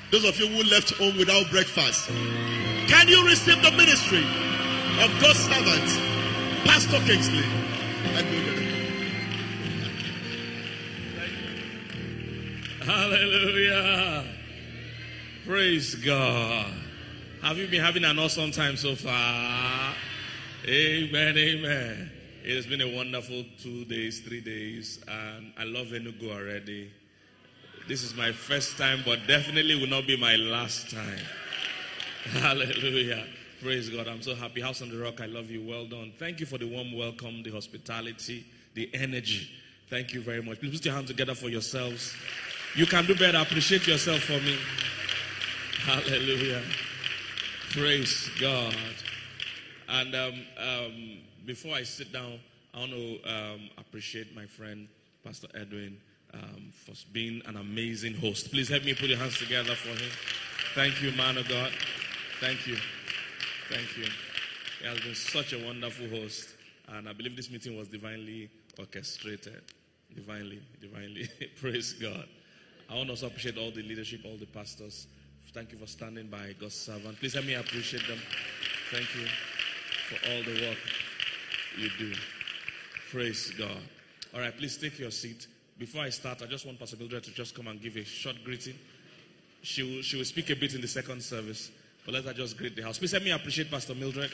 Those of you who left home without breakfast, can you receive the ministry of God's servant, Pastor Kingsley? Hallelujah. Praise God. Have you been having an awesome time so far? Amen, amen. It has been a wonderful 2 days, 3 days, and I love Enugu already. This is my first time, but definitely will not be my last time. Hallelujah. Praise God. I'm so happy. House on the Rock, I love you. Well done. Thank you for the warm welcome, the hospitality, the energy. Thank you very much. Please put your hands together for yourselves. You can do better. Appreciate yourself for me. Hallelujah. Praise God. And before I sit down, I want to appreciate my friend, Pastor Edwin, for being an amazing host. Please help me put your hands together for him. Thank you, man of God. Thank you. Thank you. He has been such a wonderful host. And I believe this meeting was divinely orchestrated. Divinely. Praise God. I want to also appreciate all the leadership, all the pastors. Thank you for standing by God's servant. Please help me appreciate them. Thank you for all the work you do. Praise God. All right, please take your seat. Before I start, I just want Pastor Mildred to just come and give a short greeting. She will speak a bit in the second service, but let her just greet the house. Please help me appreciate Pastor Mildred.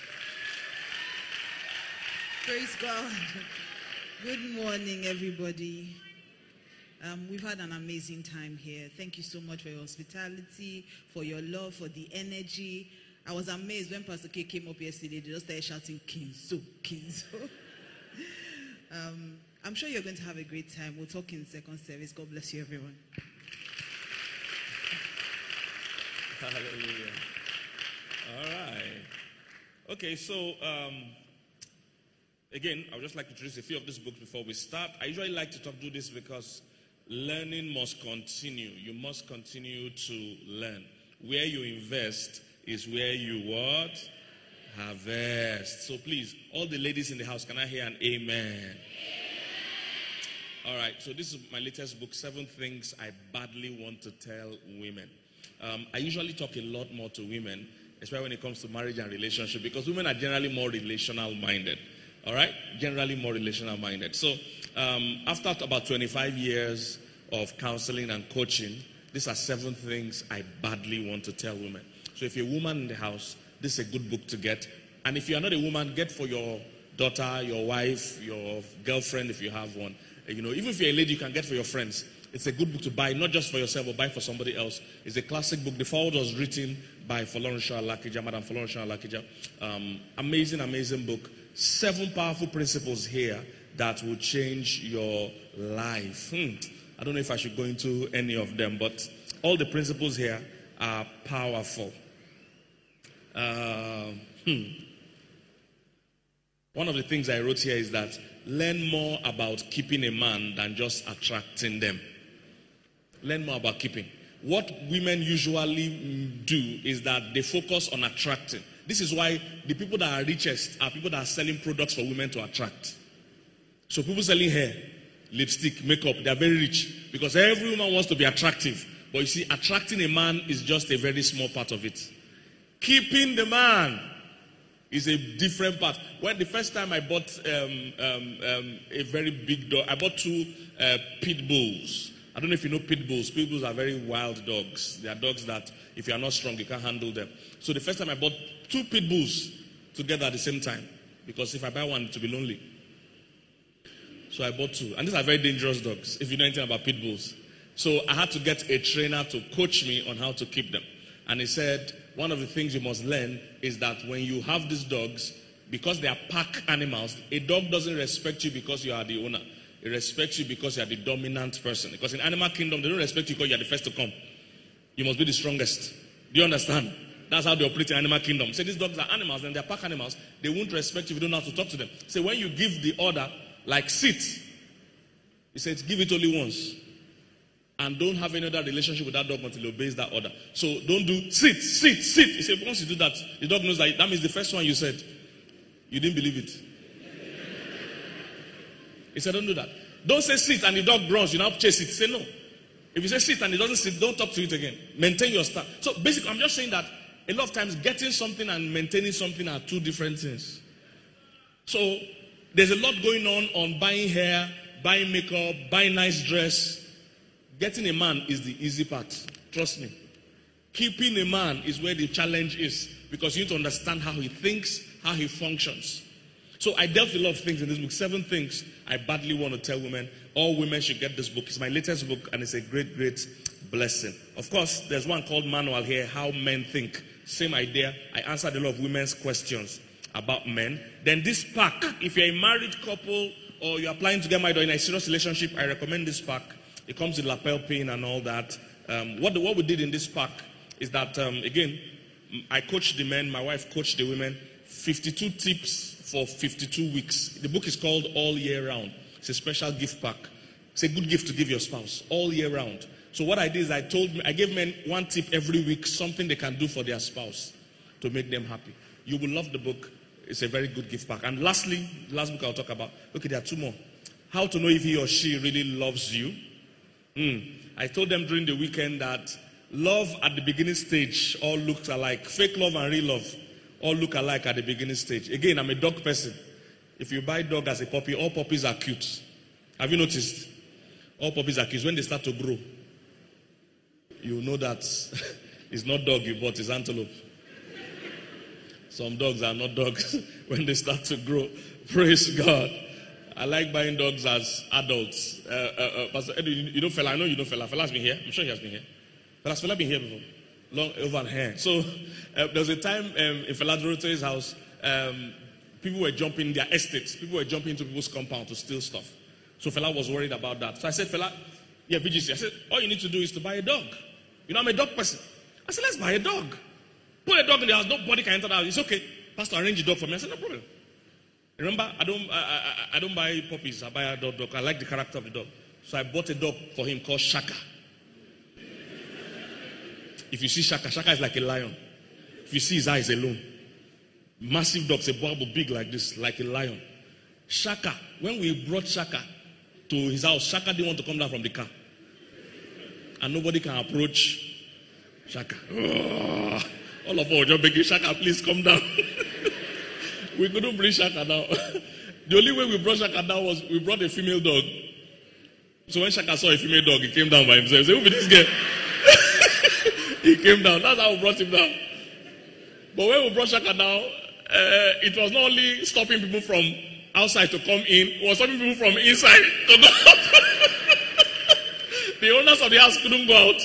Praise God. Good morning, everybody. We've had an amazing time here. Thank you so much for your hospitality, for your love, for the energy. I was amazed when Pastor K came up yesterday. They just started shouting, Kinzo, Kinzo. I'm sure you're going to have a great time. We'll talk in second service. God bless you, everyone. Hallelujah. All right. Okay, so again, I would just like to introduce a few of these books before we start. I usually like to do this because learning must continue. You must continue to learn. Where you invest is where you what? Harvest. So please, all the ladies in the house, can I hear an amen? All right, so this is my latest book, 7 Things I Badly Want to Tell Women. I usually talk a lot more to women, especially when it comes to marriage and relationship, because women are generally more relational minded. All right? Generally more relational minded. So after about 25 years of counseling and coaching, these are 7 things I badly want to tell women. So if you're a woman in the house, this is a good book to get. And if you are not a woman, get for your daughter, your wife, your girlfriend if you have one. You know, even if you're a lady, you can get for your friends. It's a good book to buy, not just for yourself, but buy for somebody else. It's a classic book. The foreword was written by Folorunsho Alakija, Madam Folorunsho Alakija. Amazing, amazing book. 7 powerful principles here that will change your life. I don't know if I should go into any of them, but all the principles here are powerful. One of the things I wrote here is that learn more about keeping a man than just attracting them. Learn more about keeping. What women usually do is that they focus on attracting. This is why the people that are richest are people that are selling products for women to attract. So people selling hair, lipstick, makeup, they are very rich because every woman wants to be attractive. But you see, attracting a man is just a very small part of it. Keeping the man is a different part. When the first time I bought a very big dog, I bought 2 pit bulls. I don't know if you know pit bulls. Pit bulls are very wild dogs. They are dogs that if you are not strong, you can't handle them. So the first time I bought 2 pit bulls together at the same time, because if I buy one, it will be lonely. So I bought 2. And these are very dangerous dogs, if you know anything about pit bulls. So I had to get a trainer to coach me on how to keep them. And he said, one of the things you must learn is that when you have these dogs, because they are pack animals, a dog doesn't respect you because you are the owner. It respects you because you are the dominant person. Because in animal kingdom, they don't respect you because you are the first to come. You must be the strongest. Do you understand? That's how they operate in animal kingdom. So these dogs are animals and they are pack animals. They won't respect you if you don't know how to talk to them. So when you give the order, like sit, he said, give it only once. And don't have any other relationship with that dog until it obeys that order. So don't do sit. He said, once you do that, the dog knows that means the first one you said, you didn't believe it. He said, don't do that. Don't say sit and the dog runs, you now chase it. Say no. If you say sit and it doesn't sit, don't talk to it again. Maintain your style. So basically, I'm just saying that a lot of times getting something and maintaining something are two different things. So there's a lot going on buying hair, buying makeup, buying nice dress. Getting a man is the easy part. Trust me. Keeping a man is where the challenge is, because you need to understand how he thinks, how he functions. So I dealt with a lot of things in this book. 7 things I badly want to tell women. All women should get this book. It's my latest book, and it's a great, great blessing. Of course, there's one called Manual here, How Men Think. Same idea. I answered a lot of women's questions about men. Then this pack, if you're a married couple or you're applying to get married or in a serious relationship, I recommend this pack. It comes with lapel pin and all that. What we did in this pack is that, again, I coached the men, my wife coached the women. 52 tips for 52 weeks. The book is called All Year Round. It's a special gift pack. It's a good gift to give your spouse all year round. So what I did is I gave men 1 tip every week, something they can do for their spouse to make them happy. You will love the book. It's a very good gift pack. And lastly, the last book I'll talk about. Okay, there are 2 more. How to know if he or she really loves you. I told them during the weekend that love at the beginning stage all looks alike. Fake love and real love all look alike at the beginning stage. Again, I'm a dog person. If you buy dog as a puppy, all puppies are cute. Have you noticed? All puppies are cute. When they start to grow, you know that it's not dog you bought, it's antelope. Some dogs are not dogs when they start to grow. Praise God. I like buying dogs as adults. Pastor Edu, you know Fela? I know you know Fela. Fela's been here. I'm sure he has been here. Fela been here before. Long over here. So there was a time in Fela Dorothe's house, people were jumping their estates. People were jumping into people's compound to steal stuff. So Fela was worried about that. So I said, Fela, yeah, VGC. I said, all you need to do is to buy a dog. You know, I'm a dog person. I said, let's buy a dog. Put a dog in the house. Nobody can enter the house. It's okay. Pastor, arrange a dog for me. I said, no problem. Remember, I don't buy puppies. I buy a dog. I like the character of the dog. So I bought a dog for him called Shaka. If you see Shaka, Shaka is like a lion. If you see his eyes alone. Massive dogs, a bubble big like this, like a lion. Shaka, when we brought Shaka to his house, Shaka didn't want to come down from the car. And nobody can approach Shaka. Oh, all of us were just begging, Shaka, please come down. We couldn't bring Shaka down. The only way we brought Shaka down was we brought a female dog. So when Shaka saw a female dog, he came down by himself. He said, who be this girl? He came down. That's how we brought him down. But when we brought Shaka down, it was not only stopping people from outside to come in, it was stopping people from inside to go out. The owners of the house couldn't go out.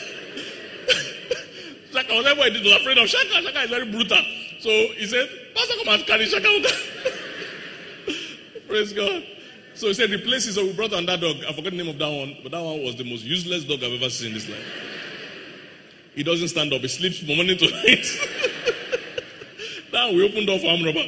Shaka, whatever he did, was afraid of Shaka. Shaka is very brutal. So he said, Pastor, come and carry Shaka. Praise God. So he said, replace it. So we brought on that dog. I forgot the name of that one. But that one was the most useless dog I've ever seen in this life. He doesn't stand up. He sleeps from morning to night. Now we opened door for arm robber.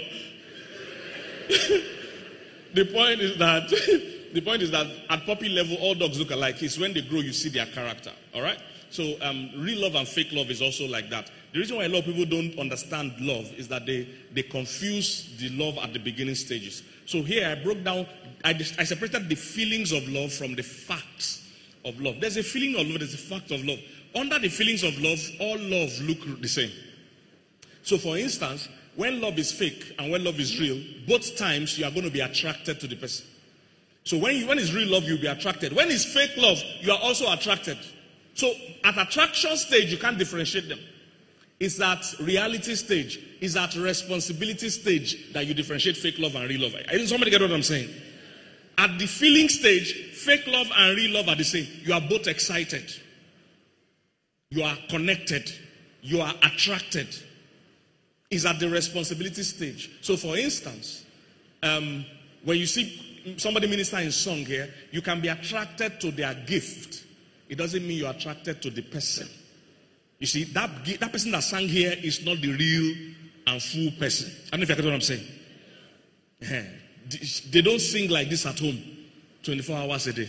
The point is that at puppy level, all dogs look alike. It's when they grow, you see their character. All right? So real love and fake love is also like that. The reason why a lot of people don't understand love is that they confuse the love at the beginning stages. So here I broke down, I separated the feelings of love from the facts of love. There's a feeling of love, there's a fact of love. Under the feelings of love, all love look the same. So for instance, when love is fake and when love is real, both times you are going to be attracted to the person. So when it's real love, you'll be attracted. When it's fake love, you are also attracted. So at attraction stage, you can't differentiate them. It's at reality stage, it's at responsibility stage that you differentiate fake love and real love. Somebody get what I'm saying? At the feeling stage, fake love and real love are the same. You are both excited. You are connected. You are attracted. It's at the responsibility stage. So for instance, when you see somebody minister in song here, you can be attracted to their gift. It doesn't mean you're attracted to the person. You see, that person that sang here is not the real and full person. I don't know if you get what I'm saying. They don't sing like this at home 24 hours a day.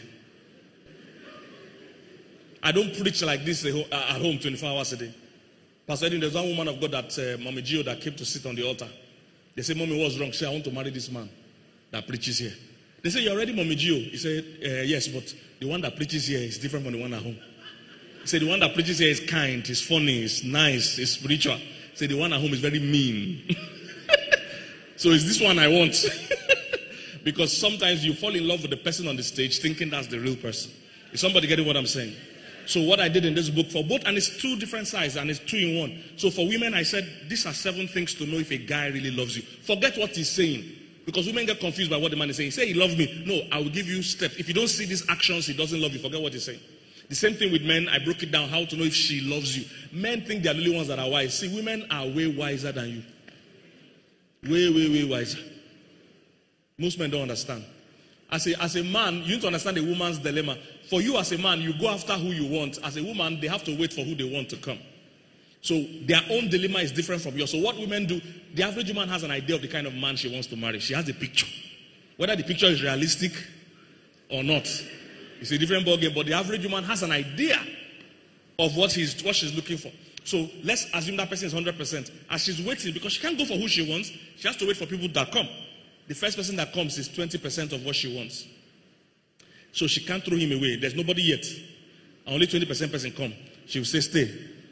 I don't preach like this at home 24 hours a day. Pastor Edwin, there's one woman of God that Mommy Gio that came to sit on the altar. They said, Mommy, what's wrong? She said, I want to marry this man that preaches here. They say, you're already Mommy Gio. He said, yes, but the one that preaches here is different from the one at home. He said, the one that preaches here is kind, is funny, is nice, is spiritual. He said, the one at home is very mean. So it's this one I want. Because sometimes you fall in love with the person on the stage thinking that's the real person. Is somebody getting what I'm saying? So what I did in this book for both, and it's 2 different sizes, and it's 2 in 1. So for women, I said, these are 7 things to know if a guy really loves you. Forget what he's saying. Because women get confused by what the man is saying. He say he loves me. No, I will give you steps. If you don't see these actions, he doesn't love you. Forget what he's saying. The same thing with men. I broke it down, how to know if she loves you. Men think they're the only ones that are wise. See, women are way wiser than you. Way, way, way wiser. Most men don't understand. As a man, you need to understand a woman's dilemma. For you as a man, you go after who you want. As a woman, they have to wait for who they want to come. So their own dilemma is different from yours. So what women do, the average woman has an idea of the kind of man she wants to marry. She has a picture. Whether the picture is realistic or not, it's a different ballgame. But the average woman has an idea of what she's looking for. So let's assume that person is 100%. As she's waiting, because she can't go for who she wants, she has to wait for people that come. The first person that comes is 20% of what she wants. So she can't throw him away. There's nobody yet. Only 20% person come. She will say, stay.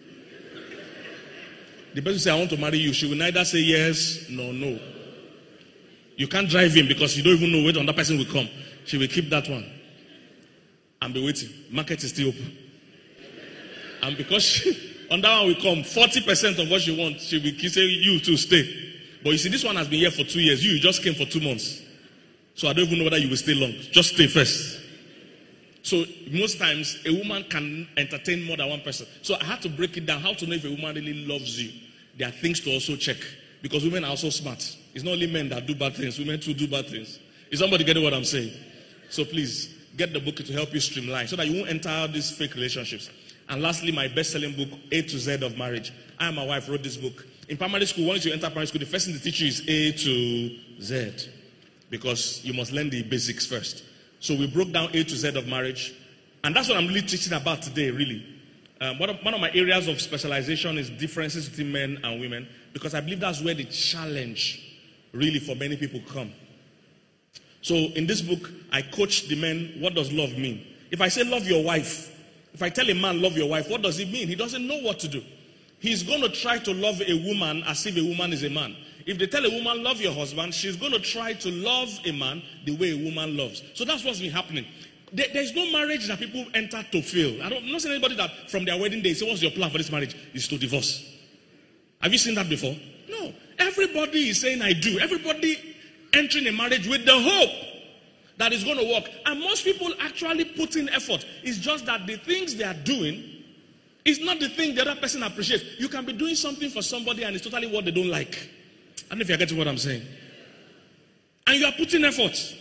The person say, I want to marry you. She will neither say yes nor no. You can't drive him because you don't even know when another person will come. She will keep that one and be waiting. Market is still open. And because on that one will come, 40% of what she wants, she will say, you too, stay. But you see, this one has been here for 2 years. You just came for 2 months. So I don't even know whether you will stay long. Just stay first. So most times, a woman can entertain more than one person. So I had to break it down. How to know if a woman really loves you. There are things to also check. Because women are also smart. It's not only men that do bad things. Women too do bad things. Is somebody getting what I'm saying? So please, get the book to help you streamline. So that you won't enter these fake relationships. And lastly, my best-selling book, A to Z of Marriage. I and my wife wrote this book. In primary school, once you enter primary school, the first thing they teach you is A to Z. Because you must learn the basics first. So we broke down A to Z of marriage. And that's what I'm really teaching about today, really. One of my areas of specialization is differences between men and women. Because I believe that's where the challenge, really, for many people come. So in this book, I coach the men, what does love mean? If I say love your wife, if I tell a man love your wife, what does it mean? He doesn't know what to do. He's going to try to love a woman as if a woman is a man. If they tell a woman, love your husband, she's going to try to love a man the way a woman loves. So that's what's been happening. There's no marriage that people enter to fail. I'm not saying anybody that from their wedding day say, what's your plan for this marriage? Is to divorce. Have you seen that before? No. Everybody is saying, I do. Everybody entering a marriage with the hope that it's going to work. And most people actually put in effort. It's just that the things they are doing is not the thing the other person appreciates. You can be doing something for somebody and it's totally what they don't like. I don't know if you're getting what I'm saying. And you are putting effort.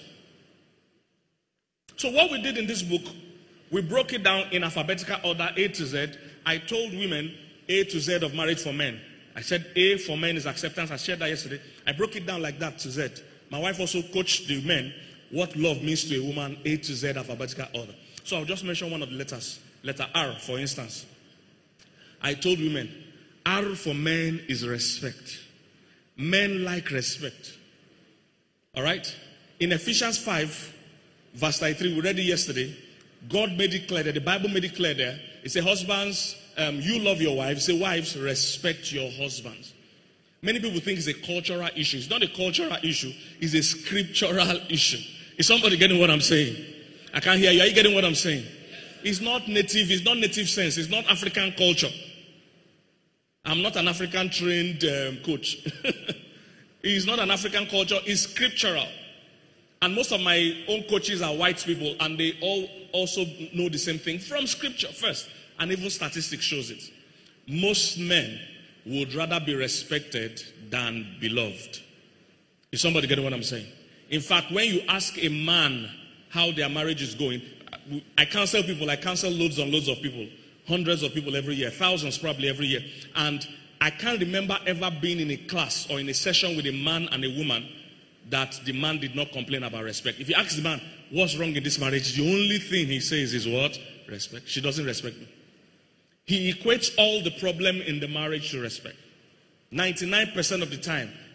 So what we did in this book, we broke it down in alphabetical order, A to Z. I told women A to Z of marriage for men. I said A for men is acceptance. I shared that yesterday. I broke it down like that to Z. My wife also coached the men what love means to a woman, A to Z alphabetical order. So I'll just mention one of the letters. Letter R, for instance. I told women, R for men is respect. Men like respect. All right? In Ephesians 5, verse 33, we read it yesterday. God made it clear there. The Bible made it clear there. It says, husbands, you love your wives. Say, wives, respect your husbands. Many people think it's a cultural issue. It's not a cultural issue. It's a scriptural issue. Is somebody getting what I'm saying? I can't hear you. Are you getting what I'm saying? It's not native. It's not native sense. It's not African culture. I'm not an African trained coach. It's not an African culture. It's scriptural. And most of my own coaches are white people, and they all also know the same thing from scripture first. And even statistics shows it. Most men would rather be respected than beloved. Is somebody getting what I'm saying? In fact, when you ask a man how their marriage is going, I counsel people, I counsel loads and loads of people. Hundreds of people every year, thousands probably every year. And I can't remember ever being in a class or in a session with a man and a woman that the man did not complain about respect. If you ask the man, what's wrong in this marriage? The only thing he says is what? Respect. She doesn't respect me. He equates all the problem in the marriage to respect. 99% of the time,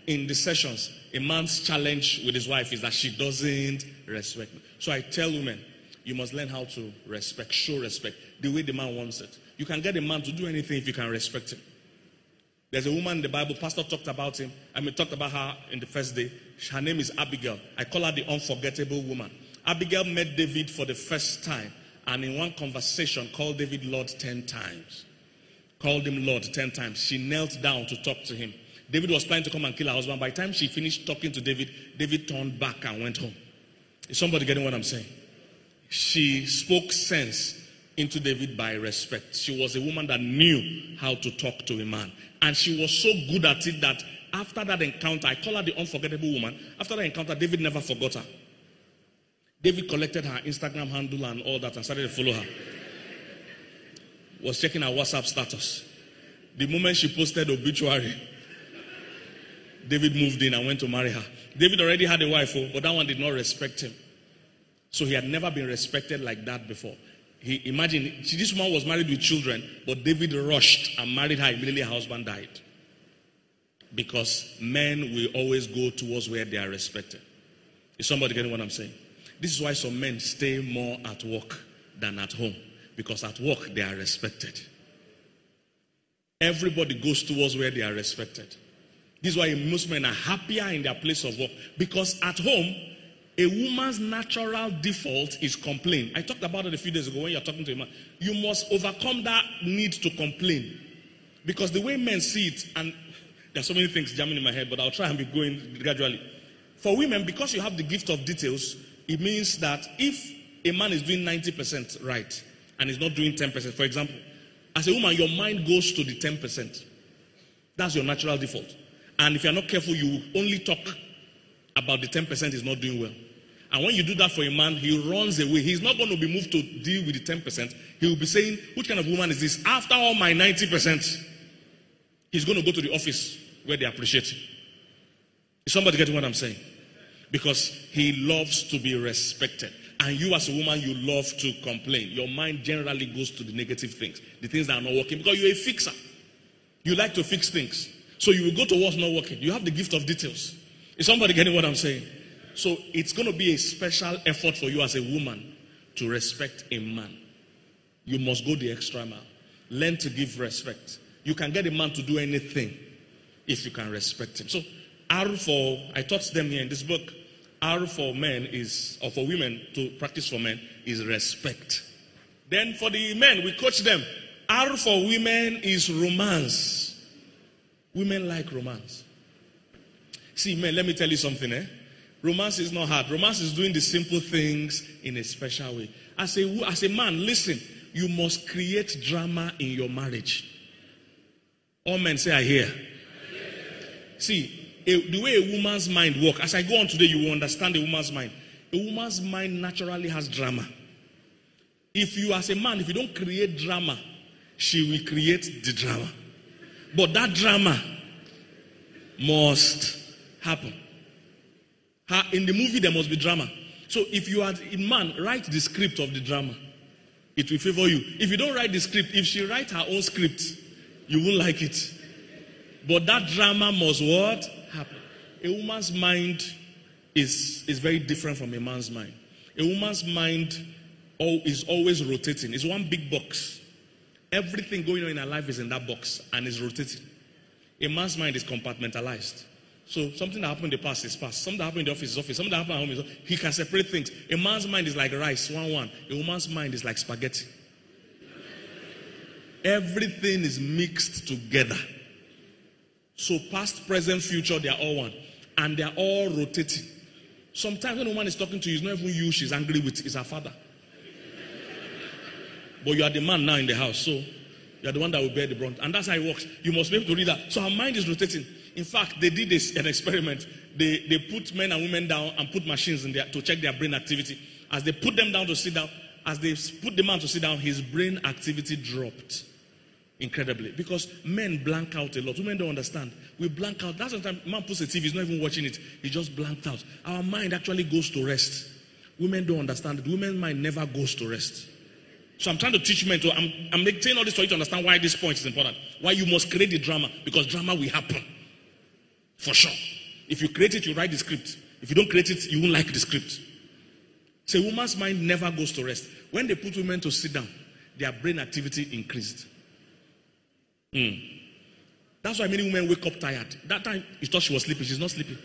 in the sessions, a man's challenge with his wife is that she doesn't respect me. So I tell women, you must learn how to respect, show respect, the way the man wants it. You can get a man to do anything if you can respect him. There's a woman in the Bible, pastor talked about her in the first day. Her name is Abigail. I call her the unforgettable woman. Abigail met David for the first time, and in one conversation called David Lord 10 times. Called him Lord 10 times. She knelt down to talk to him. David was planning to come and kill her husband. By the time she finished talking to David, David turned back and went home. Is somebody getting what I'm saying? She spoke sense into David by respect. She was a woman that knew how to talk to a man. And she was so good at it that after that encounter, I call her the unforgettable woman. After that encounter, David never forgot her. David collected her Instagram handle and all that and started to follow her. Was checking her WhatsApp status. The moment she posted obituary, David moved in and went to marry her. David already had a wife, but that one did not respect him. So he had never been respected like that before. Imagine, this woman was married with children, but David rushed and married her immediately her husband died. Because men will always go towards where they are respected. Is somebody getting what I'm saying? This is why some men stay more at work than at home. Because at work they are respected. Everybody goes towards where they are respected. This is why most men are happier in their place of work. Because at home, a woman's natural default is complain. I talked about it a few days ago when you're talking to a man. You must overcome that need to complain. Because the way men see it, and there are so many things jamming in my head, but I'll try and be going gradually. For women, because you have the gift of details, it means that if a man is doing 90% right and is not doing 10%, for example, as a woman, your mind goes to the 10%. That's your natural default. And if you're not careful, you will only talk about the 10% is not doing well. And when you do that for a man, he runs away. He's not going to be moved to deal with the 10%. He will be saying, which kind of woman is this? After all my 90%, he's going to go to the office where they appreciate him. Is somebody getting what I'm saying? Because he loves to be respected. And you as a woman, you love to complain. Your mind generally goes to the negative things, the things that are not working, because you're a fixer. You like to fix things. So you will go to what's not working. You have the gift of details. Is somebody getting what I'm saying? So it's going to be a special effort for you as a woman to respect a man. You must go the extra mile. Learn to give respect. You can get a man to do anything if you can respect him. So R for, I taught them here in this book, R for men is, or for women to practice for men, is respect. Then for the men, we coach them. R for women is romance. Women like romance. See, men, let me tell you something, Romance is not hard. Romance is doing the simple things in a special way. As a man, listen, you must create drama in your marriage. All men say, I hear. See, the way a woman's mind works, as I go on today, you will understand a woman's mind. A woman's mind naturally has drama. If you, as a man, if you don't create drama, she will create the drama. But that drama must happen. In the movie, there must be drama. So if you are a man, write the script of the drama. It will favor you. If you don't write the script, if she writes her own script, you won't like it. But that drama must what? Happen. A woman's mind is very different from a man's mind. A woman's mind is always rotating. It's one big box. Everything going on in her life is in that box and is rotating. A man's mind is compartmentalized. So something that happened in the past is past. Something that happened in the office is office. Something that happened at home is home. He can separate things. A man's mind is like rice, 1-1. A woman's mind is like spaghetti. Everything is mixed together. So past, present, future, they are all one. And they are all rotating. Sometimes when a woman is talking to you, it's not even you she's angry with, it's her father. But you are the man now in the house, so you are the one that will bear the brunt. And that's how it works. You must be able to read that. So her mind is rotating. In fact, they did an experiment. They put men and women down and put machines in there to check their brain activity. As they put them down to sit down, as they put the man to sit down, his brain activity dropped incredibly. Because men blank out a lot. Women don't understand. We blank out. That's sometimes man puts a TV, he's not even watching it. He just blanked out. Our mind actually goes to rest. Women don't understand it. Women's mind never goes to rest. So I'm trying to teach men to, I'm saying all this for you to understand why this point is important. Why you must create the drama. Because drama will happen. For sure. If you create it, you write the script. If you don't create it, you won't like the script. So a woman's mind never goes to rest. When they put women to sit down, their brain activity increased. That's why many women wake up tired. That time, you thought she was sleeping. She's not sleeping.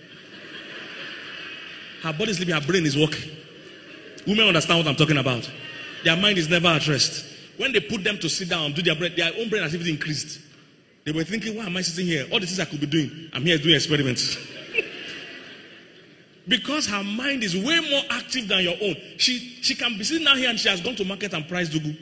Her body is sleeping, her brain is working. Women understand what I'm talking about. Their mind is never at rest. When they put them to sit down, do their own brain activity increased. They were thinking, why am I sitting here? All the things I could be doing, I'm here doing experiments. Because her mind is way more active than your own. She can be sitting down here and she has gone to market and priced Dugu.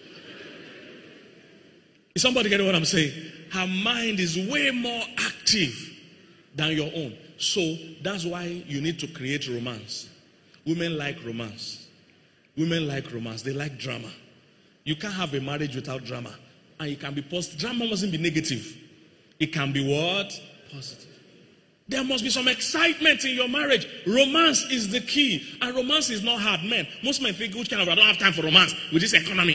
Is somebody getting what I'm saying? Her mind is way more active than your own. So that's why you need to create romance. Women like romance. Women like romance. They like drama. You can't have a marriage without drama. And it can be positive. Drama mustn't be negative. It can be what? Positive. There must be some excitement in your marriage. Romance is the key. And romance is not hard. Men, most men think, which kind of, I don't have time for romance with this economy.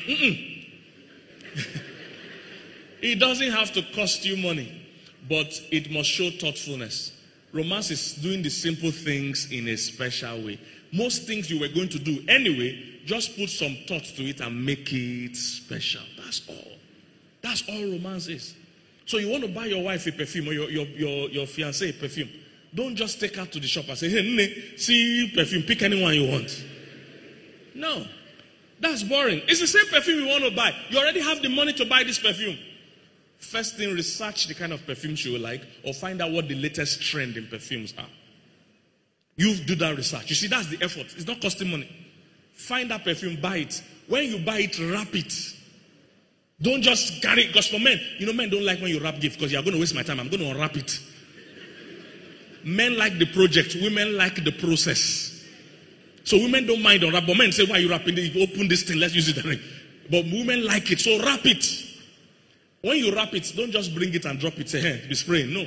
It doesn't have to cost you money, but it must show thoughtfulness. Romance is doing the simple things in a special way. Most things you were going to do anyway, just put some thought to it and make it special. That's all. That's all romance is. So you want to buy your wife a perfume or your fiancé a perfume. Don't just take her to the shop and say, hey, Nne, see perfume, pick anyone you want. No. That's boring. It's the same perfume you want to buy. You already have the money to buy this perfume. First thing, research the kind of perfume she will like or find out what the latest trend in perfumes are. You do that research. You see, that's the effort. It's not costing money. Find that perfume, buy it. When you buy it, wrap it. Don't just carry it. Because for men, men don't like when you wrap gifts because you're going to waste my time. I'm going to unwrap it. Men like the project. Women like the process. So women don't mind unwrap. But men say, why are you wrapping it? You open this thing, let's use it. But women like it. So wrap it. When you wrap it, don't just bring it and drop it. Say, hey, be spraying. No.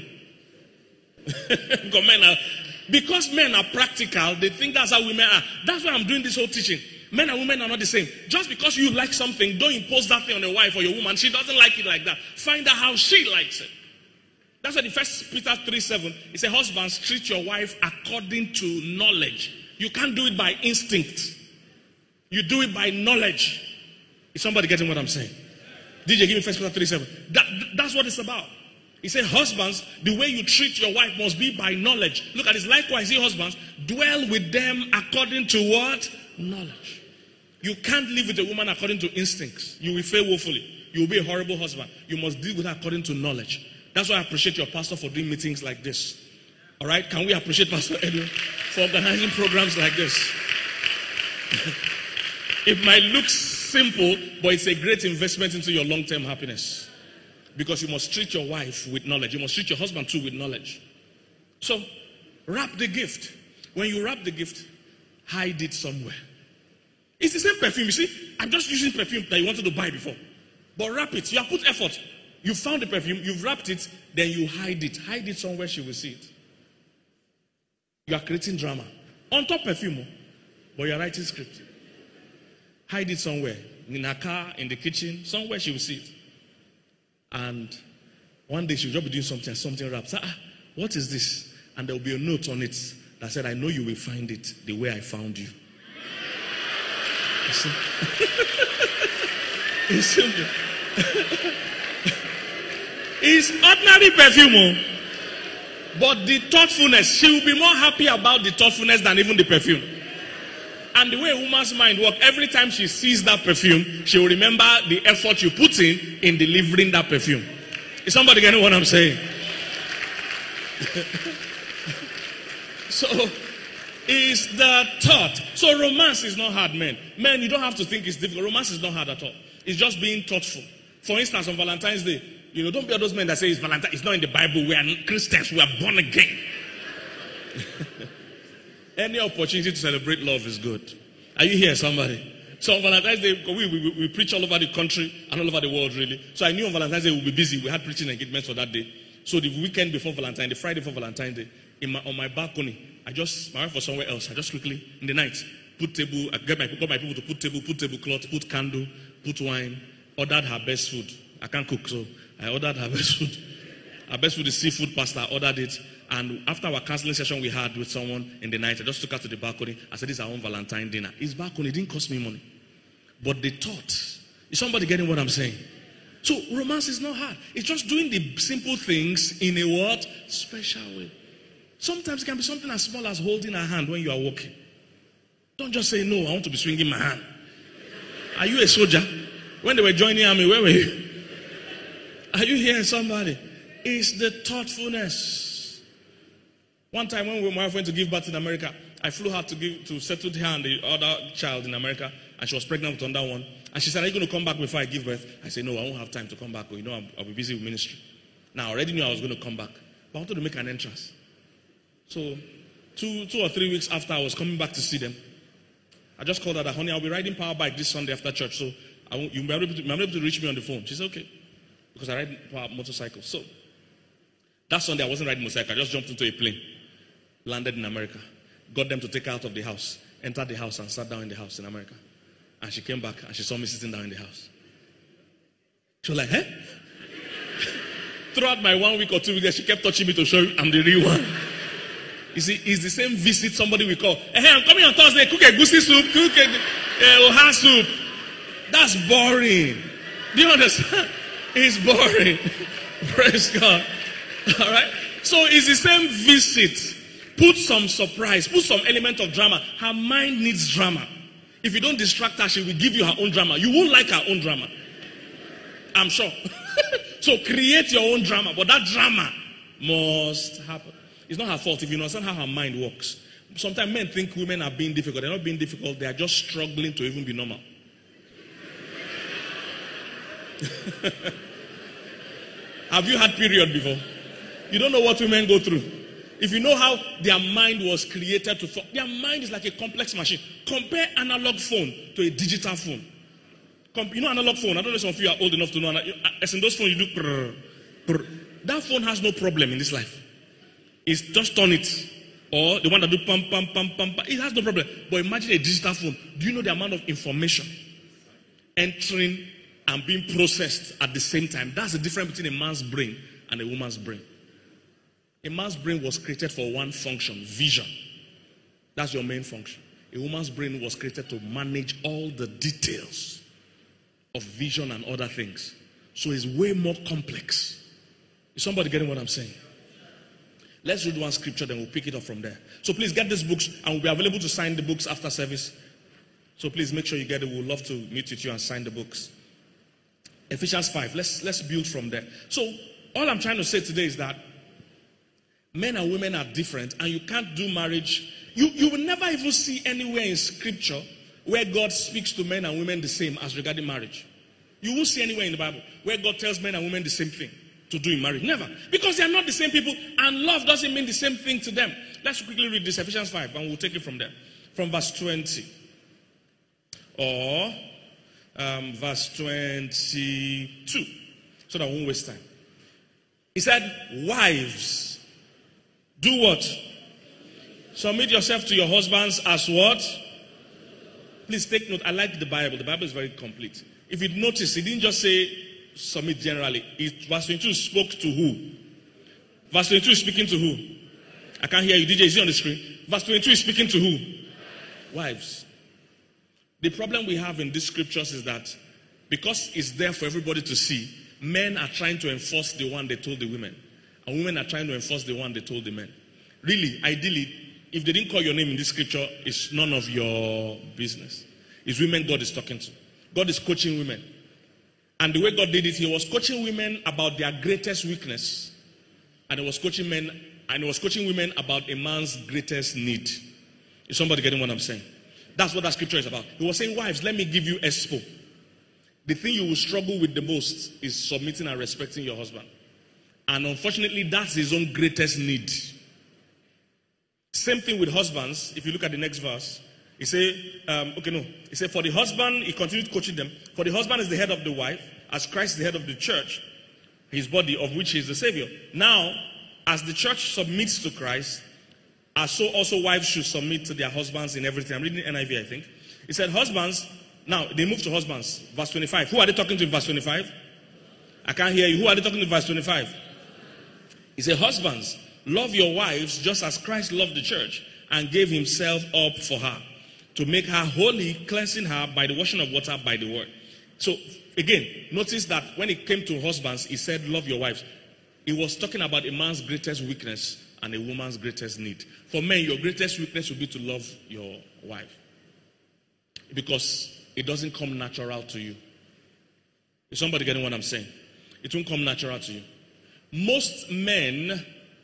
Because men are practical, they think that's how women are. That's why I'm doing this whole teaching. Men and women are not the same. Just because you like something, don't impose that thing on your wife or your woman. She doesn't like it like that. Find out how she likes it. That's why the 1 Peter 3:7, it says, husbands, treat your wife according to knowledge. You can't do it by instinct. You do it by knowledge. Is somebody getting what I'm saying? DJ, give me 1 Peter 3:7. That's what it's about. He said, husbands, the way you treat your wife must be by knowledge. Look at this. Likewise, you husbands, dwell with them according to what? Knowledge. You can't live with a woman according to instincts. You will fail woefully. You will be a horrible husband. You must deal with her according to knowledge. That's why I appreciate your pastor for doing meetings like this. All right? Can we appreciate Pastor Edwin for organizing programs like this? It might look simple, but it's a great investment into your long-term happiness. Because you must treat your wife with knowledge. You must treat your husband too with knowledge. So, wrap the gift. When you wrap the gift, hide it somewhere. It's the same perfume. You see, I'm just using perfume that you wanted to buy before. But wrap it. You have put effort. You found the perfume, you've wrapped it, then you hide it. Hide it somewhere she will see it. You are creating drama. On top perfume, but you are writing script. Hide it somewhere. In her car, in the kitchen, somewhere she will see it. And one day she'll just be doing something wrapped. What is this? And there will be a note on it that said, I know you will find it the way I found you. You see? It's simple. It's ordinary perfume. But the thoughtfulness, she will be more happy about the thoughtfulness than even the perfume. And the way a woman's mind works, every time she sees that perfume, she will remember the effort you put in delivering that perfume. Is somebody getting what I'm saying? So, it's the thought. So, romance is not hard, men. Men, you don't have to think it's difficult. Romance is not hard at all. It's just being thoughtful. For instance, on Valentine's Day, don't be all those men that say it's Valentine. It's not in the Bible. We are Christians. We are born again. Any opportunity to celebrate love is good. Are you here, somebody? So on Valentine's Day, we preach all over the country and all over the world, really. So I knew on Valentine's Day we'll be busy. We had preaching engagements for that day. So the weekend before Valentine's Day, Friday before Valentine's Day, on my balcony, my wife was somewhere else. I just quickly, in the night, put table, I got my people to put tablecloth, put candle, put wine, ordered her best food. I can't cook, so I ordered her best food. Her best food is seafood pasta. I ordered it. And after our counseling session we had with someone in the night, I just took her to the balcony. I said, this is our own Valentine dinner. It's balcony, it didn't cost me money. But the thought, is somebody getting what I'm saying? So romance is not hard. It's just doing the simple things in a what? Special way. Sometimes it can be something as small as holding a hand when you are walking. Don't just say, no, I want to be swinging my hand. Are you a soldier? When they were joining army, where were you? Are you hearing somebody? It's the thoughtfulness. One time when my wife went to give birth in America, I flew her to settle her and the other child in America, and she was pregnant with another one. And she said, are you going to come back before I give birth? I said, no, I won't have time to come back. You know, I'll be busy with ministry. Now, I already knew I was going to come back, but I wanted to make an entrance. So, two or 3 weeks after I was coming back to see them, I just called her that, honey, I'll be riding power bike this Sunday after church, so you'll be able to reach me on the phone. She said, okay, because I ride power motorcycle. So, that Sunday I wasn't riding motorcycle. I just jumped into a plane, landed in America, got them to take her out of the house, entered the house and sat down in the house in America. And she came back and she saw me sitting down in the house. She was like, eh? Throughout my 1 week or 2 weeks, she kept touching me to show you I'm the real one. You see, it's the same visit somebody will call. Hey, I'm coming on Thursday, cook a goosey soup, cook a oha soup. That's boring. Do you understand? It's boring. Praise God. All right? So it's the same visit. Put some surprise, put some element of drama. Her mind needs drama. If you don't distract her, she will give you her own drama. You won't like her own drama. I'm sure. So create your own drama. But that drama must happen. It's not her fault if you understand how her mind works. Sometimes men think women are being difficult. They're not being difficult. They are just struggling to even be normal. Have you had period before? You don't know what women go through. If you know how their mind was created to their mind is like a complex machine. Compare analog phone to a digital phone. You know analog phone? I don't know if some of you are old enough to know. As in those phones, you do brr, brr. That phone has no problem in this life. It's just turn it. Or the one that do pam, pam, pam, pam, pam. It has no problem. But imagine a digital phone. Do you know the amount of information entering and being processed at the same time? That's the difference between a man's brain and a woman's brain. A man's brain was created for one function, vision. That's your main function. A woman's brain was created to manage all the details of vision and other things. So it's way more complex. Is somebody getting what I'm saying? Let's read one scripture, then we'll pick it up from there. So please get these books, and we'll be available to sign the books after service. So please make sure you get it. We'd love to meet with you and sign the books. Ephesians 5. Let's build from there. So all I'm trying to say today is that men and women are different, and you can't do marriage. You will never even see anywhere in scripture where God speaks to men and women the same as regarding marriage. You won't see anywhere in the Bible where God tells men and women the same thing to do in marriage. Never. Because they are not the same people, and love doesn't mean the same thing to them. Let's quickly read this, Ephesians 5, and we'll take it from there. From verse 20. Or verse 22. So that we won't waste time. He said, wives, do what? Submit yourself to your husbands as what? Please take note. I like the Bible. The Bible is very complete. If you notice, it didn't just say submit generally. Verse 22 spoke to who? Verse 22 is speaking to who? I can't hear you. DJ, is it on the screen? Verse 22 is speaking to who? Wives. The problem we have in these scriptures is that because it's there for everybody to see, men are trying to enforce the one they told the women. And women are trying to enforce the one they told the men. Really, ideally, if they didn't call your name in this scripture, it's none of your business. It's women God is talking to. God is coaching women. And the way God did it, he was coaching women about their greatest weakness. And he was coaching men, and he was coaching women about a man's greatest need. Is somebody getting what I'm saying? That's what that scripture is about. He was saying, wives, let me give you expo. The thing you will struggle with the most is submitting and respecting your husband. And unfortunately, that's his own greatest need. Same thing with husbands. If you look at the next verse, he said, He said, for the husband, he continued coaching them. For the husband is the head of the wife, as Christ is the head of the church, his body, of which he is the Savior. Now, as the church submits to Christ, as so also wives should submit to their husbands in everything. I'm reading NIV, I think. He said, husbands, now they move to husbands. Verse 25. Who are they talking to in verse 25? I can't hear you. Who are they talking to in verse 25? He said, husbands, Love your wives just as Christ loved the church and gave himself up for her, to make her holy, cleansing her by the washing of water by the word. So, again, notice that when it came to husbands, he said, love your wives. He was talking about a man's greatest weakness and a woman's greatest need. For men, your greatest weakness will be to love your wife, because it doesn't come natural to you. Is somebody getting what I'm saying? It won't come natural to you. Most men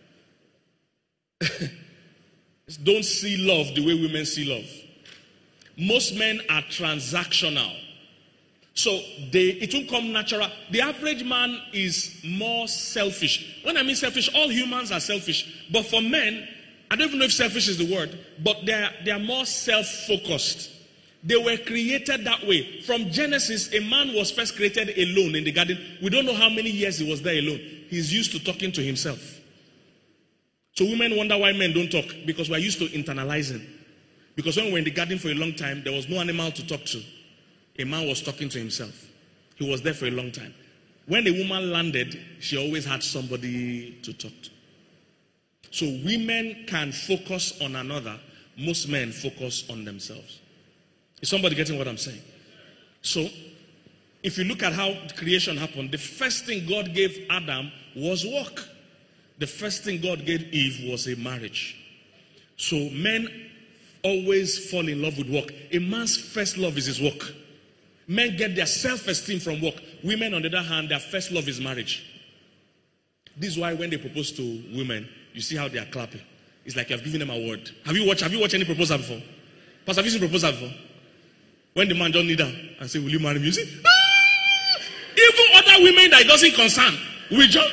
don't see love the way women see love. Most men are transactional. So it won't come natural. The average man is more selfish. When I mean selfish, all humans are selfish. But for men, I don't even know if selfish is the word, but they are more self-focused. They were created that way. From Genesis, a man was first created alone in the garden. We don't know how many years he was there alone. He's used to talking to himself. So women wonder why men don't talk, because we're used to internalizing. Because when we were in the garden for a long time, there was no animal to talk to. A man was talking to himself. He was there for a long time. When a woman landed, she always had somebody to talk to. So women can focus on another. Most men focus on themselves. Is somebody getting what I'm saying? So, if you look at how creation happened, the first thing God gave Adam was work. The first thing God gave Eve was a marriage. So men always fall in love with work. A man's first love is his work. Men get their self-esteem from work. Women, on the other hand, their first love is marriage. This is why when they propose to women, you see how they are clapping. It's like you have given them a word. Have you watched any proposal before? Pastor, have you seen proposal before? When the man don't need her and say, will you marry me? You see? Even other women that it doesn't concern, we just...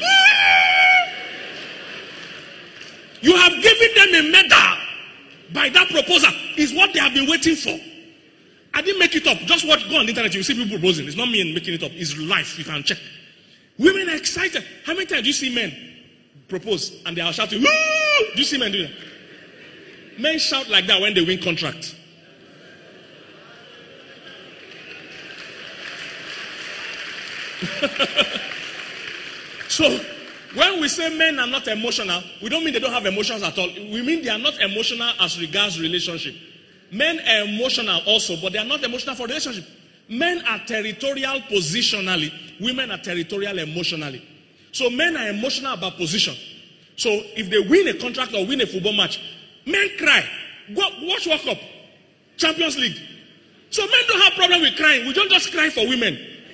You have given them a medal by that proposal. Is what they have been waiting for. I didn't make it up. Just go on the internet. You see people proposing. It's not me making it up. It's life. You can check. Women are excited. How many times do you see men propose and they are shouting, woo! Do you see men do that? Men shout like that when they win contract. So, when we say men are not emotional, we don't mean they don't have emotions at all. We mean they are not emotional as regards relationship. Men are emotional also, but they are not emotional for relationship. Men are territorial positionally. Women are territorial emotionally. So men are emotional about position. So if they win a contract or win a football match, men cry. Go watch World Cup, Champions League. So men don't have problem with crying. We don't just cry for women.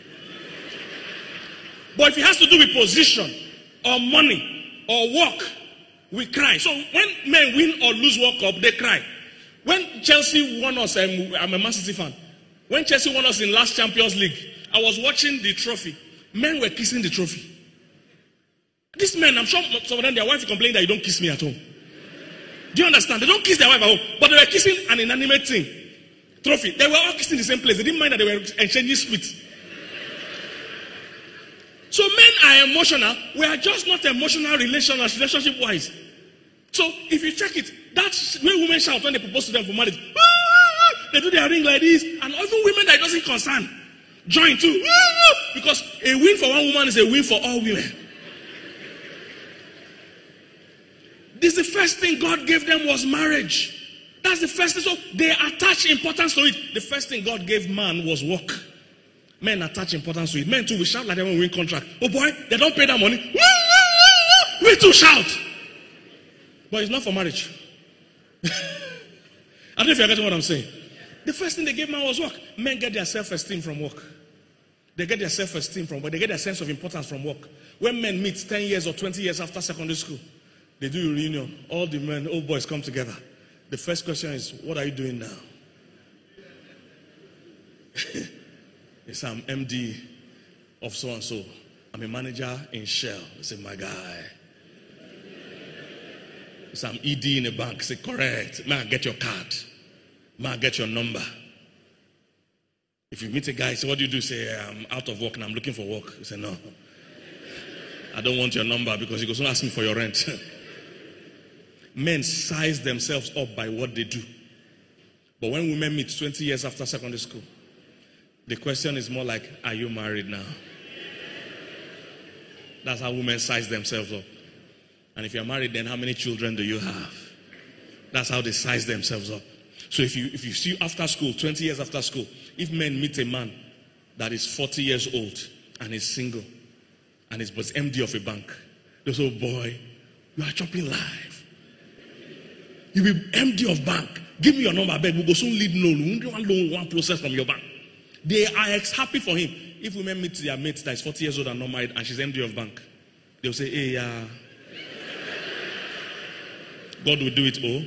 But if it has to do with position or money or work, we cry. So when men win or lose World Cup, they cry. When Chelsea won us, I'm a Man City fan. When Chelsea won us in last Champions League, I was watching the trophy. Men were kissing the trophy. These men, I'm sure some of them, their wife complained that you don't kiss me at home. Do you understand? They don't kiss their wife at home, but they were kissing an inanimate thing. Trophy. They were all kissing the same place. They didn't mind that they were exchanging spits. So men are emotional. We are just not emotional relationship-wise. So if you check it, that's when women shout when they propose to them for marriage. They do their ring like this. And even women that it doesn't concern join too. Because a win for one woman is a win for all women. This is the first thing God gave them was marriage. That's the first thing. So they attach importance to it. The first thing God gave man was work. Men attach importance to it. Men too will shout like they want to win contract. Oh boy, they don't pay that money. We too shout. But it's not for marriage. I don't know if you're getting what I'm saying. The first thing they gave man was work. Men get their self-esteem from work. They get their self-esteem from work. They get their sense of importance from work. When men meet 10 years or 20 years after secondary school, they do a reunion. All the men, old boys come together. The first question is, what are you doing now? Yes, I'm MD of so-and-so. I'm a manager in Shell. I say, my guy. Yes, I'm ED in a bank. I say, correct. Man, get your card. Man, get your number. If you meet a guy, say, what do you do? Say, I'm out of work and I'm looking for work. You say, no. I don't want your number because you're going to ask me for your rent. Men size themselves up by what they do. But when women meet 20 years after secondary school, the question is more like, are you married now? That's how women size themselves up. And if you're married, then how many children do you have? That's how they size themselves up. So if you see after school, 20 years after school, if men meet a man that is 40 years old and is single and is was MD of a bank, they say, oh boy, you are chopping life. You be MD of bank. Give me your number, beg. We go soon lead one process from your bank. They are happy for him. If women meet their mates that is 40 years old and not married and she's MD of bank, they'll say, hey, God will do it all.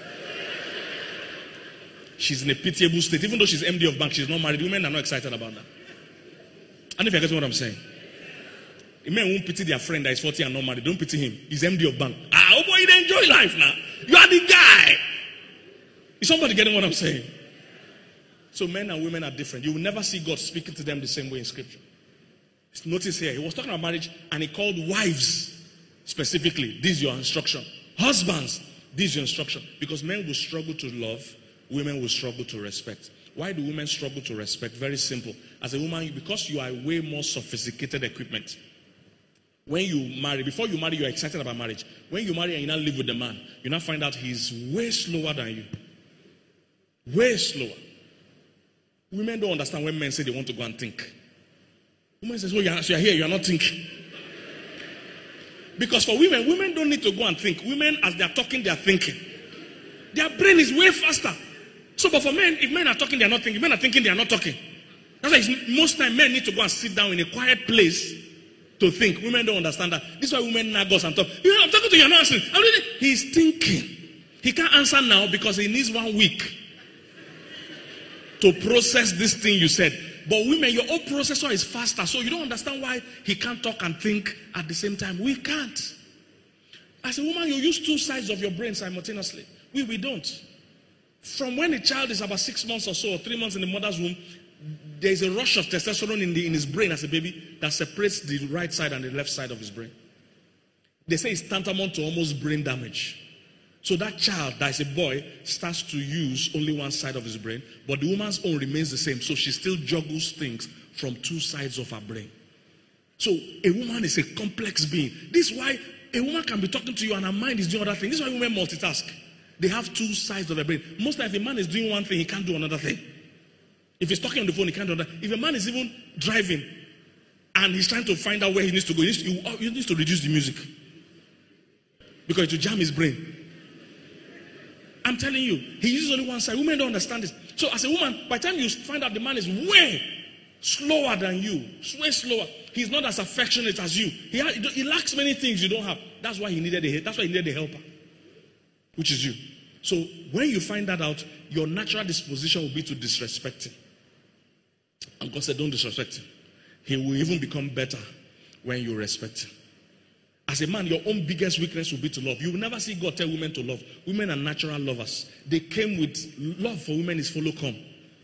She's in a pitiable state. Even though she's MD of bank, she's not married. Women are not excited about that. And if you're getting what I'm saying, men won't pity their friend that is 40 and not married. Don't pity him. He's MD of bank. Oh boy, you enjoy life now. You are the guy. Is somebody getting what I'm saying? So men and women are different. You will never see God speaking to them the same way in scripture. Notice here, he was talking about marriage and he called wives specifically. This is your instruction. Husbands, this is your instruction. Because men will struggle to love, women will struggle to respect. Why do women struggle to respect? Very simple. As a woman, because you are way more sophisticated equipment. When you marry, before you marry, you're excited about marriage. When you marry and you now live with the man, you now find out he's way slower than you. Way slower. Women don't understand when men say they want to go and think. Women say, so you're here, you're not thinking. Because for women don't need to go and think. Women, as they're talking, they're thinking. Their brain is way faster. So, but for men, if men are talking, they're not thinking. If men are thinking, they're not talking. That's why most time men need to go and sit down in a quiet place to think. Women don't understand that. This is why women nag us and talk. You know, I'm talking to you, you're not answering. He's thinking. He can't answer now because he needs 1 week to process this thing you said. But women, your own processor is faster, so you don't understand why he can't talk and think at the same time. We can't. As a woman, you use 2 sides of your brain simultaneously. We don't. From when a child is about 6 months or so, or 3 months in the mother's womb, there's a rush of testosterone in his brain as a baby that separates the right side and the left side of his brain. They say it's tantamount to almost brain damage. So that child, that is a boy, starts to use only one side of his brain, but the woman's own remains the same. So she still juggles things from 2 sides of her brain. So a woman is a complex being. This is why a woman can be talking to you and her mind is doing other things. This is why women multitask. They have 2 sides of their brain. Most times, if a man is doing one thing, he can't do another thing. If he's talking on the phone, he can't do another. If a man is even driving and he's trying to find out where he needs to go, he needs to reduce the music because it will jam his brain. I'm telling you, he uses only one side. Women don't understand this. So as a woman, by the time you find out the man is way slower than you, way slower, he's not as affectionate as you. He lacks many things you don't have. That's why he needed the helper, which is you. So when you find that out, your natural disposition will be to disrespect him. And God said, don't disrespect him. He will even become better when you respect him. As a man, your own biggest weakness will be to love. You will never see God tell women to love. Women are natural lovers. They came with love for women is follow come.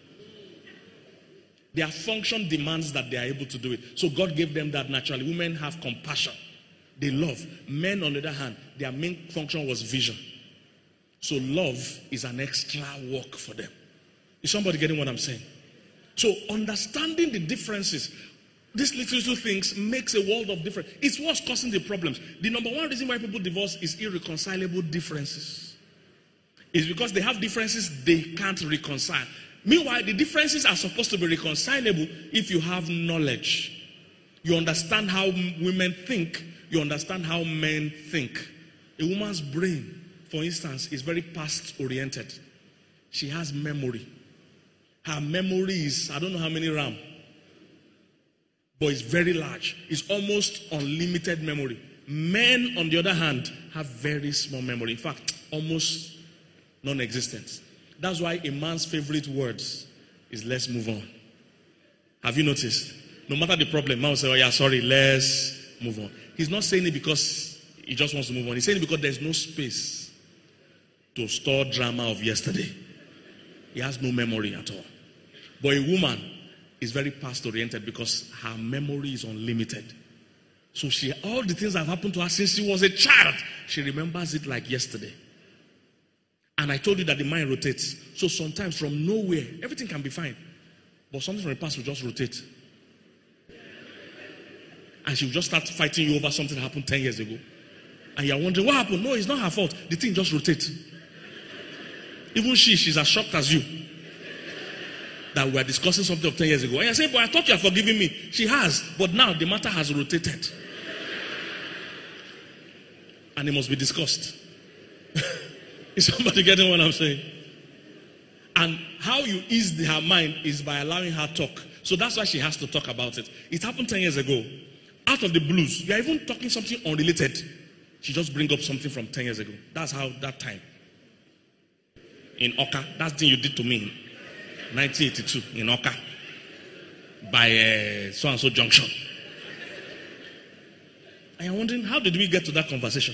Their function demands that they are able to do it. So God gave them that naturally. Women have compassion. They love. Men, on the other hand, their main function was vision. So love is an extra work for them. Is somebody getting what I'm saying? So understanding the differences, these little things makes a world of difference. It's what's causing the problems. The number one reason why people divorce is irreconcilable differences. It's because they have differences they can't reconcile. Meanwhile, the differences are supposed to be reconcilable if you have knowledge. You understand how women think. You understand how men think. A woman's brain, for instance, is very past-oriented. She has memory. Her memory is, I don't know how many RAM. But it's very large. It's almost unlimited memory. Men, on the other hand, have very small memory. In fact, almost non-existent. That's why a man's favorite words is let's move on. Have you noticed? No matter the problem, man will say, oh yeah, sorry, let's move on. He's not saying it because he just wants to move on. He's saying it because there's no space to store drama of yesterday. He has no memory at all. But a woman is very past-oriented because her memory is unlimited. So all the things that have happened to her since she was a child, she remembers it like yesterday. And I told you that the mind rotates. So sometimes from nowhere, everything can be fine. But something from the past will just rotate. And she will just start fighting you over something that happened 10 years ago. And you're wondering, what happened? No, it's not her fault. The thing just rotates. Even she's as shocked as you. That we are discussing something of 10 years ago. And I say, but I thought you had forgiven me. She has. But now the matter has rotated. And it must be discussed. Is somebody getting what I'm saying? And how you ease her mind is by allowing her talk. So that's why she has to talk about it. It happened 10 years ago. Out of the blues, you are even talking something unrelated. She just bring up something from 10 years ago. That's how that time. In Oka, that's the thing you did to me in 1982 in Oka. By so-and-so junction. And you're wondering, how did we get to that conversation?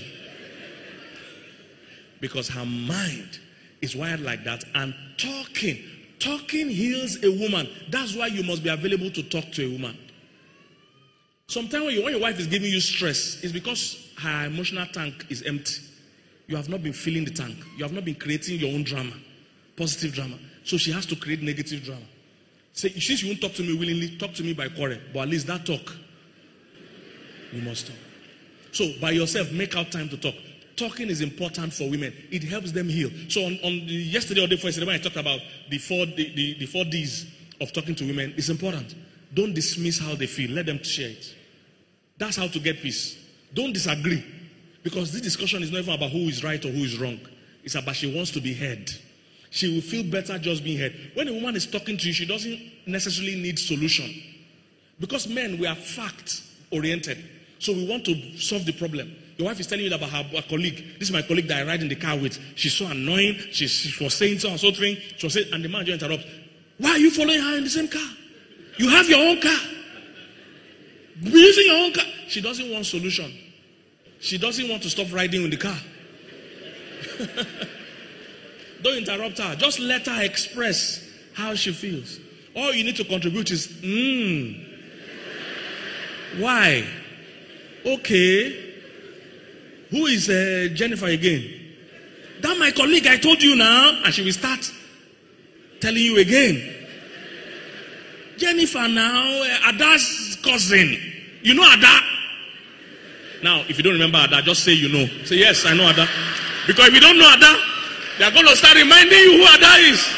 Because her mind is wired like that. And talking heals a woman. That's why you must be available to talk to a woman. Sometimes when your wife is giving you stress, it's because her emotional tank is empty. You have not been filling the tank. You have not been creating your own drama, positive drama. So she has to create negative drama. Say, since you won't talk to me willingly, talk to me by quarrel. But at least that talk, you must talk. So by yourself, make out time to talk. Talking is important for women. It helps them heal. So on yesterday or the day before yesterday, when I talked about the four D's of talking to women, it's important. Don't dismiss how they feel. Let them share it. That's how to get peace. Don't disagree. Because this discussion is not even about who is right or who is wrong. It's about she wants to be heard. She will feel better just being heard. When a woman is talking to you, she doesn't necessarily need solution. Because men, we are fact-oriented. So we want to solve the problem. Your wife is telling you about her colleague. This is my colleague that I ride in the car with. She's so annoying. She was saying so and so thing. She was saying, and the man just interrupts. Why are you following her in the same car? You have your own car. Be using your own car. She doesn't want solution. She doesn't want to stop riding in the car. Don't interrupt her. Just let her express how she feels. All you need to contribute is, why? Okay. Who is Jennifer again? That my colleague I told you now. And she will start telling you again. Jennifer now, Ada's cousin. You know Ada? Now, if you don't remember Ada, just say you know. Say, yes, I know Ada. Because if you don't know Ada, they are going to start reminding you who Ada is.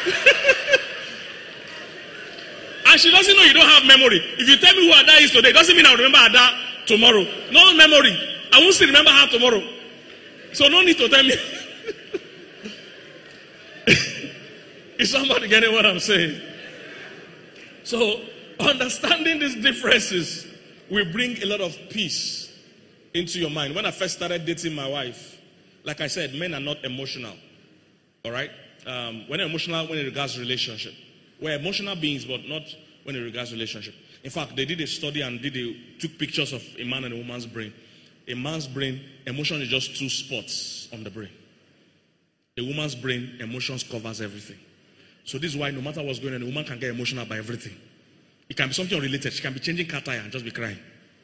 And she doesn't know you don't have memory. If you tell me who Ada is today, it doesn't mean I'll remember Ada tomorrow. No memory. I won't still remember her tomorrow. So no need to tell me. Is somebody getting what I'm saying? So understanding these differences will bring a lot of peace into your mind. When I first started dating my wife, like I said, men are not emotional. All right? When they're emotional when it regards relationship. We're emotional beings, but not when it regards relationship. In fact, they did a study and took pictures of a man and a woman's brain. A man's brain, emotion is just 2 spots on the brain. A woman's brain, emotions covers everything. So this is why no matter what's going on, a woman can get emotional about everything. It can be something unrelated. She can be changing car tire and just be crying.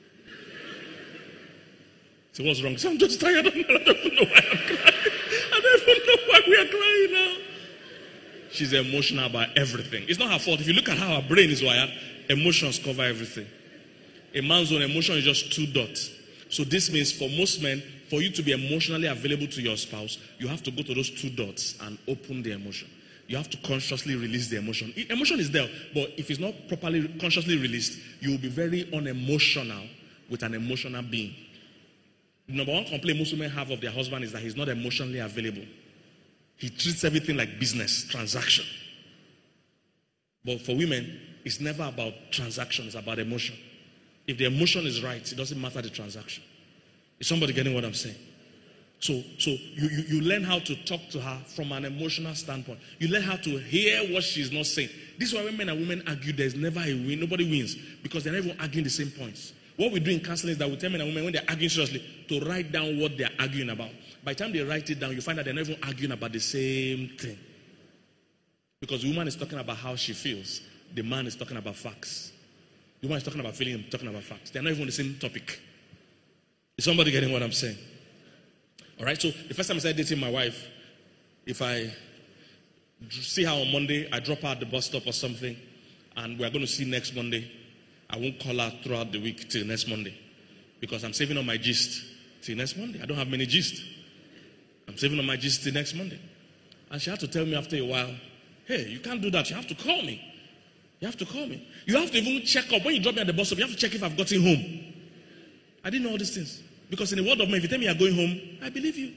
So what's wrong? So I'm just tired. I don't even know why I'm crying. I don't even know why we are crying now. She's emotional about everything. It's not her fault. If you look at how her brain is wired, emotions cover everything. A man's own emotion is just 2 dots. So this means for most men, for you to be emotionally available to your spouse, you have to go to those 2 dots and open the emotion. You have to consciously release the emotion. Emotion is there, but if it's not properly consciously released, you will be very unemotional with an emotional being. The number 1 complaint most women have of their husband is that he's not emotionally available. He treats everything like business, transaction. But for women, it's never about transaction, it's about emotion. If the emotion is right, it doesn't matter the transaction. Is somebody getting what I'm saying? So you learn how to talk to her from an emotional standpoint. You learn how to hear what she's not saying. This is why when men and women argue, there's never a win. Nobody wins because they're not even arguing the same points. What we do in counseling is that we tell men and women when they're arguing seriously to write down what they're arguing about. By the time they write it down, you find that they're not even arguing about the same thing. Because the woman is talking about how she feels. The man is talking about facts. The woman is talking about feeling, talking about facts. They're not even on the same topic. Is somebody getting what I'm saying? All right, so the first time I started dating my wife, if I see her on Monday, I drop her at the bus stop or something, and we're going to see next Monday, I won't call her throughout the week till next Monday because I'm saving on my gist till next Monday. I don't have many gist. I'm saving on my gist till next Monday. And she had to tell me after a while, hey, you can't do that. You have to call me. You have to call me. You have to even check up. When you drop me at the bus stop, you have to check if I've gotten home. I didn't know all these things. Because in the word of man, if you tell me you're going home, I believe you.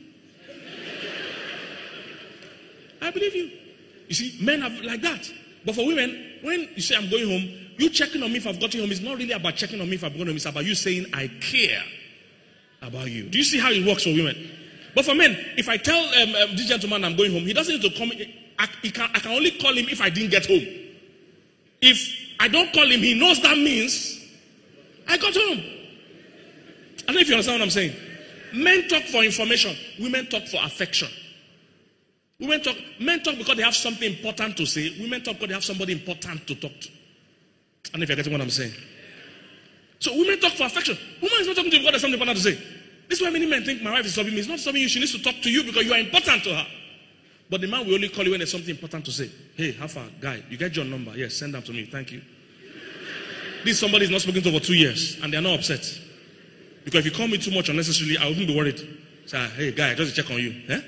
I believe you. You see, men are like that. But for women, when you say I'm going home, you checking on me if I've gotten home. It's not really about checking on me if I've gone home. It's about you saying, I care about you. Do you see how it works for women? But for men, if I tell this gentleman I'm going home, he doesn't need to come. I can only call him if I didn't get home. If I don't call him, he knows that means I got home. I don't know if you understand what I'm saying. Men talk for information. Women talk for affection. Men talk because they have something important to say. Women talk because they have somebody important to talk to. I don't know if you're getting what I'm saying. So women talk for affection. Woman is not talking to you because there's something important to say. This is why many men think my wife is stopping me. It's not stopping you. She needs to talk to you because you are important to her. But the man will only call you when there's something important to say. Hey, how far? Guy, you get your number. Yes, send them to me. Thank you. This somebody is not spoken to for 2 years and they are not upset. Because if you call me too much unnecessarily, I wouldn't be worried. Say, hey, guy, I just check on you. Eh?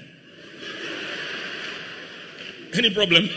Any problem?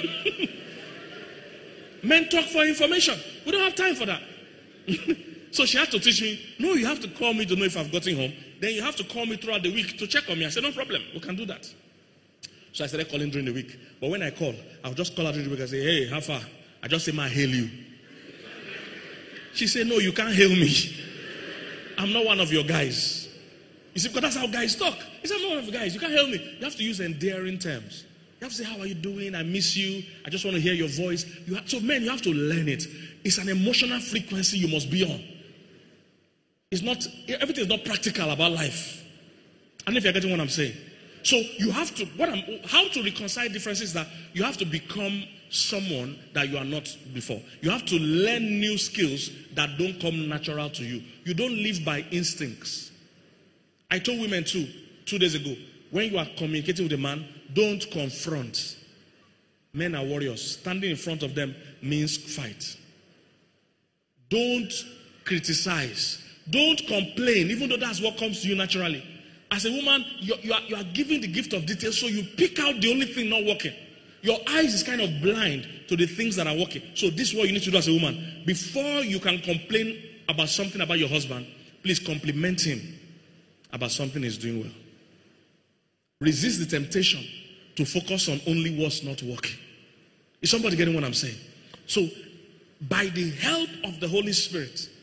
Men talk for information. We don't have time for that. So she had to teach me, no, you have to call me to know if I've gotten home. Then you have to call me throughout the week to check on me. I said, no problem. We can do that. So I started calling during the week. But when I call, I'll just call her during the week and say, hey, how far? I just say, I hail you. She said, no, you can't hail me. I'm not one of your guys. You see, because that's how guys talk. He said, I'm not one of your guys. You can't hail me. You have to use endearing terms. You have to say, how are you doing? I miss you. I just want to hear your voice. So men, you have to learn it. It's an emotional frequency you must be on. It's not, everything is not practical about life. I don't know if you're getting what I'm saying. So you have to, how to reconcile differences is that you have to become someone that you are not before. You have to learn new skills that don't come natural to you. You don't live by instincts. I told women too, 2 days ago, when you are communicating with a man, don't confront. Men are warriors. Standing in front of them means fight. Don't criticize. Don't complain, even though that's what comes to you naturally. As a woman, you are given the gift of detail, so you pick out the only thing not working. Your eyes is kind of blind to the things that are working. So this is what you need to do as a woman. Before you can complain about something about your husband, please compliment him about something he's doing well. Resist the temptation to focus on only what's not working. Is somebody getting what I'm saying? So, by the help of the Holy Spirit,